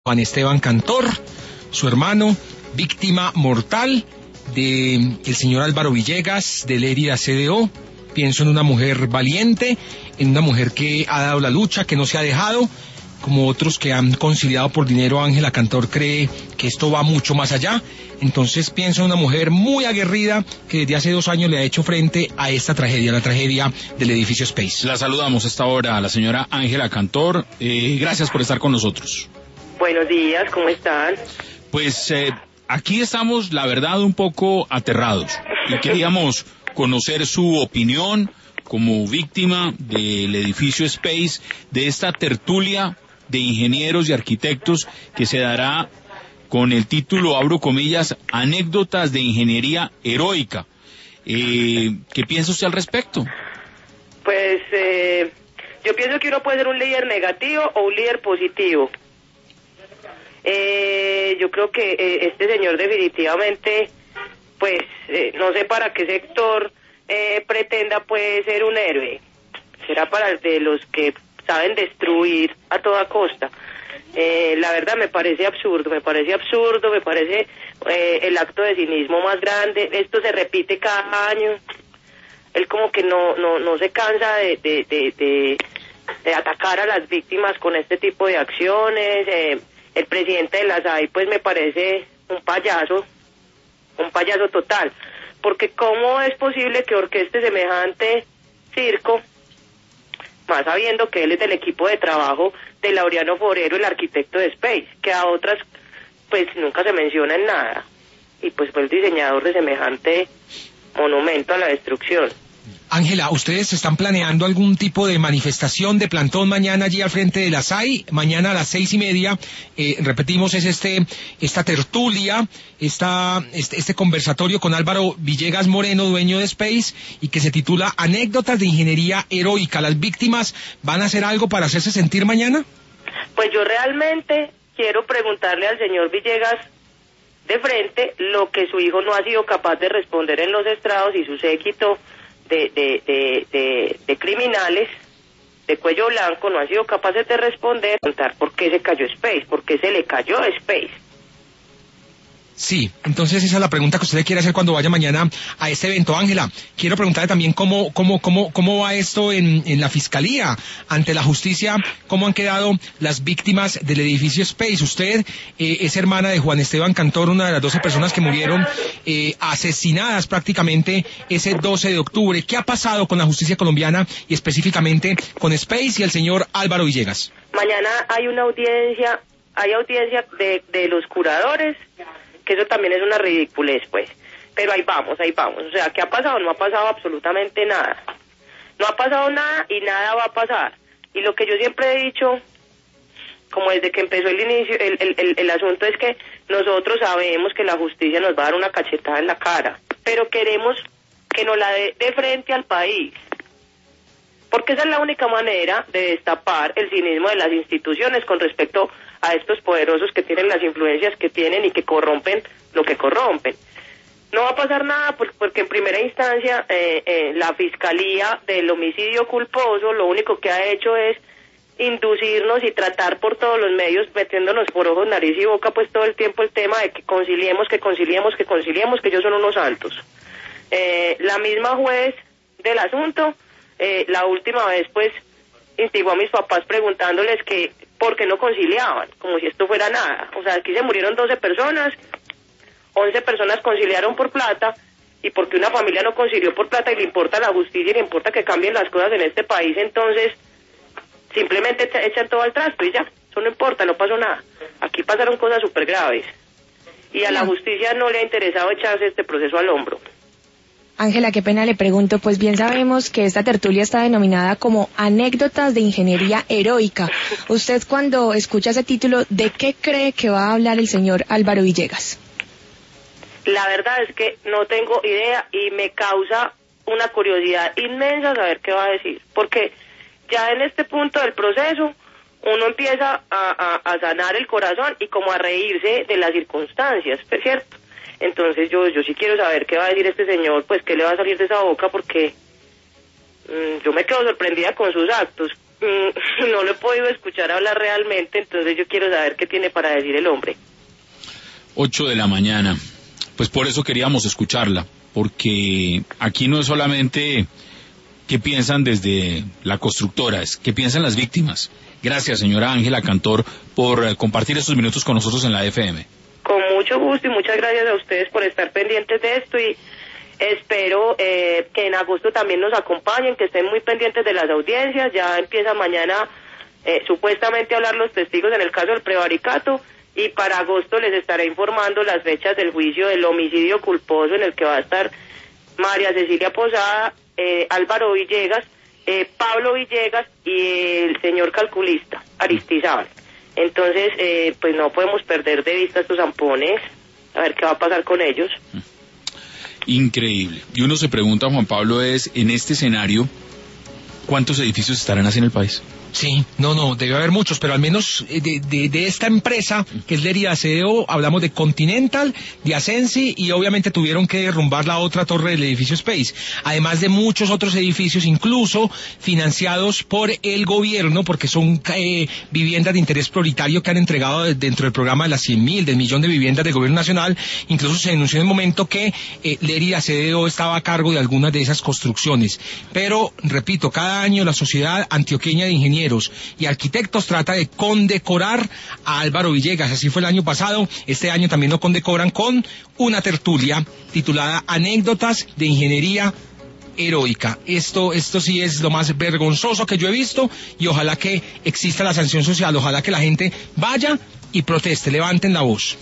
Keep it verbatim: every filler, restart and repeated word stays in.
Juan Esteban Cantor, su hermano, víctima mortal de el señor Álvaro Villegas, de Lérida C D O. Pienso en una mujer valiente, en una mujer que ha dado la lucha, que no se ha dejado, como otros que han conciliado por dinero. Ángela Cantor cree que esto va mucho más allá. Entonces pienso en una mujer muy aguerrida que desde hace dos años le ha hecho frente a esta tragedia, la tragedia del edificio Space. La saludamos a esta hora a la señora Ángela Cantor. Eh, gracias por estar con nosotros. Buenos días, ¿cómo están? Pues eh, aquí estamos, la verdad, un poco aterrados y queríamos conocer su opinión como víctima del edificio Space, de esta tertulia de ingenieros y arquitectos que se dará con el título, abro comillas, anécdotas de ingeniería heroica. Eh, ¿Qué piensa usted al respecto? Pues eh, yo pienso que uno puede ser un líder negativo o un líder positivo. Eh, yo creo que eh, este señor definitivamente, pues, eh, no sé para qué sector eh, pretenda pues ser un héroe. Será para el de los que saben destruir a toda costa. Eh, la verdad me parece absurdo, me parece absurdo, me parece eh, el acto de cinismo más grande. Esto se repite cada año. Él como que no no no se cansa de de de, de, de atacar a las víctimas con este tipo de acciones. Eh, el presidente de la S A I pues me parece un payaso, un payaso total, porque cómo es posible que orqueste semejante circo, más sabiendo que él es del equipo de trabajo de Laureano Forero, el arquitecto de Space, que a otras pues nunca se menciona en nada, y pues fue el diseñador de semejante monumento a la destrucción. Ángela, ¿ustedes están planeando algún tipo de manifestación, de plantón mañana allí al frente de la S A I? Mañana a las seis y media, eh, repetimos, es este esta tertulia, esta, este, este conversatorio con Álvaro Villegas Moreno, dueño de Space, y que se titula Anécdotas de Ingeniería Heroica. ¿Las víctimas van a hacer algo para hacerse sentir mañana? Pues yo realmente quiero preguntarle al señor Villegas de frente lo que su hijo no ha sido capaz de responder en los estrados y su séquito De, de, de, de, de criminales de cuello blanco no han sido capaces de responder, contar por qué se cayó Space, por qué se le cayó Space. Sí, entonces esa es la pregunta que usted le quiere hacer cuando vaya mañana a este evento. Ángela, quiero preguntarle también cómo cómo cómo cómo va esto en, en la fiscalía, ante la justicia, cómo han quedado las víctimas del edificio Space. Usted eh, es hermana de Juan Esteban Cantor, una de las doce personas que murieron eh, asesinadas prácticamente ese doce de octubre. ¿Qué ha pasado con la justicia colombiana y específicamente con Space y el señor Álvaro Villegas? Mañana hay una audiencia, hay audiencia de, de los curadores, que eso también es una ridiculez, pues, pero ahí vamos, ahí vamos, o sea, ¿qué ha pasado? No ha pasado absolutamente nada, no ha pasado nada y nada va a pasar, y lo que yo siempre he dicho, como desde que empezó el inicio, el, el, el, el asunto es que nosotros sabemos que la justicia nos va a dar una cachetada en la cara, pero queremos que nos la dé de frente al país, porque esa es la única manera de destapar el cinismo de las instituciones con respecto a estos poderosos que tienen las influencias que tienen y que corrompen lo que corrompen. No va a pasar nada porque en primera instancia eh, eh, la Fiscalía del homicidio culposo lo único que ha hecho es inducirnos y tratar por todos los medios, metiéndonos por ojos, nariz y boca, pues todo el tiempo el tema de que conciliemos, que conciliemos, que conciliemos, que ellos son unos santos. Eh, la misma juez del asunto, eh, la última vez pues instigó a mis papás preguntándoles que por qué no conciliaban, como si esto fuera nada. O sea, aquí se murieron doce personas, once personas conciliaron por plata, y porque una familia no concilió por plata y le importa la justicia y le importa que cambien las cosas en este país, entonces simplemente echan todo al trasto y ya, eso no importa, no pasó nada. Aquí pasaron cosas súper graves y a la justicia no le ha interesado echarse este proceso al hombro. Ángela, qué pena le pregunto, pues bien sabemos que esta tertulia está denominada como Anécdotas de Ingeniería Heroica. Usted, cuando escucha ese título, ¿de qué cree que va a hablar el señor Álvaro Villegas? La verdad es que no tengo idea y me causa una curiosidad inmensa saber qué va a decir, porque ya en este punto del proceso uno empieza a, a, a sanar el corazón y como a reírse de las circunstancias, ¿es cierto? Entonces yo yo sí quiero saber qué va a decir este señor, pues qué le va a salir de esa boca, porque mmm, yo me quedo sorprendida con sus actos. Mm, no lo he podido escuchar hablar realmente, entonces yo quiero saber qué tiene para decir el hombre. Ocho de la mañana. Pues por eso queríamos escucharla, porque aquí no es solamente qué piensan desde la constructora, es qué piensan las víctimas. Gracias, señora Ángela Cantor, por eh, compartir estos minutos con nosotros en la F M. Con mucho gusto y muchas gracias a ustedes por estar pendientes de esto y espero eh, que en agosto también nos acompañen, que estén muy pendientes de las audiencias. Ya empieza mañana eh, supuestamente a hablar los testigos en el caso del prevaricato y para agosto les estaré informando las fechas del juicio del homicidio culposo en el que va a estar María Cecilia Posada, eh, Álvaro Villegas, eh, Pablo Villegas y el señor calculista Aristizábal. Entonces, eh, pues no podemos perder de vista estos zampones, a ver qué va a pasar con ellos. Increíble. Y uno se pregunta, Juan Pablo, es, en este escenario, ¿cuántos edificios estarán así en el país? Sí, no, no, debe haber muchos, pero al menos de, de, de esta empresa, que es Lerida C D O, hablamos de Continental, de Ascensi, y obviamente tuvieron que derrumbar la otra torre del edificio Space, además de muchos otros edificios, incluso financiados por el gobierno, porque son eh, viviendas de interés prioritario que han entregado de, dentro del programa de las cien mil, del millón de viviendas del gobierno nacional. Incluso se denunció en el momento que eh, Lerida C D O estaba a cargo de algunas de esas construcciones. Pero, repito, cada año la Sociedad Antioqueña de Ingenieros y Arquitectos trata de condecorar a Álvaro Villegas. Así fue el año pasado. Este año también lo condecoran con una tertulia titulada Anécdotas de Ingeniería Heroica. Esto, esto sí es lo más vergonzoso que yo he visto y ojalá que exista la sanción social, ojalá que la gente vaya y proteste, levanten la voz.